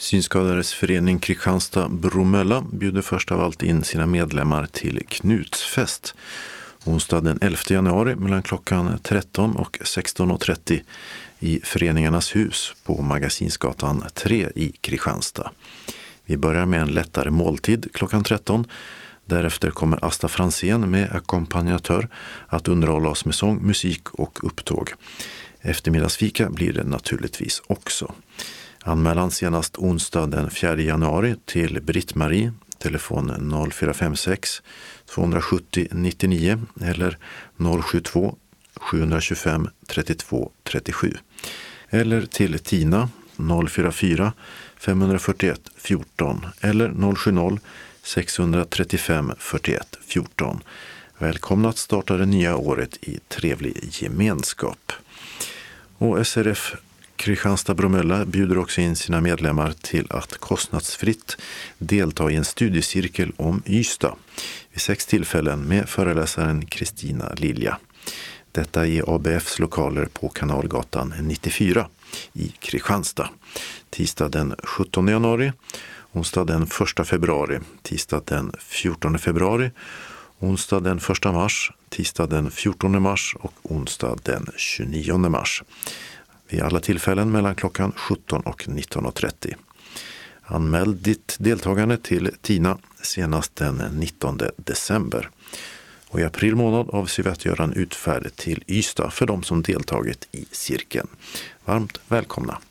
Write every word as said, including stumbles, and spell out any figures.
Synskadades förening Kristianstad-Bromölla bjuder först av allt in sina medlemmar till Knutsfest. Onsdag den elfte januari mellan klockan tretton och sexton och trettio i Föreningarnas hus på Magasinsgatan tre i Kristianstad. Vi börjar med en lättare måltid klockan tretton. Därefter kommer Asta Fransén med ackompanjatör att underhålla oss med sång, musik och upptåg. Eftermiddagsfika blir det naturligtvis också. Anmälan senast onsdag den fjärde januari till Britt-Marie, telefon noll fyra fem sex två sju noll nittionio eller noll sju två sju två fem trettiotvå trettiosju. Eller till Tina noll fyra fyra fem fyra ett fjorton eller noll sju noll sex tre fem fyrtioett fjorton. Välkomna att starta det nya året i trevlig gemenskap. Och S R F Kristianstad-Bromölla bjuder också in sina medlemmar till att kostnadsfritt delta i en studiecirkel om Ystad vid sex tillfällen med föreläsaren Kristina Lilja. Detta i A B F:s lokaler på Kanalgatan nittiofyra i Kristianstad. Tisdag den sjuttonde januari, onsdag den första februari, tisdag den fjortonde februari, onsdag den första mars, tisdag den fjortonde mars och onsdag den tjugonionde mars. Vid alla tillfällen mellan klockan sjutton och nitton och trettio. Anmäl ditt deltagande till Tina senast den nittonde december. Och i april månad avser vi att göra en utfärd till Ystad för de som deltagit i cirkeln. Varmt välkomna!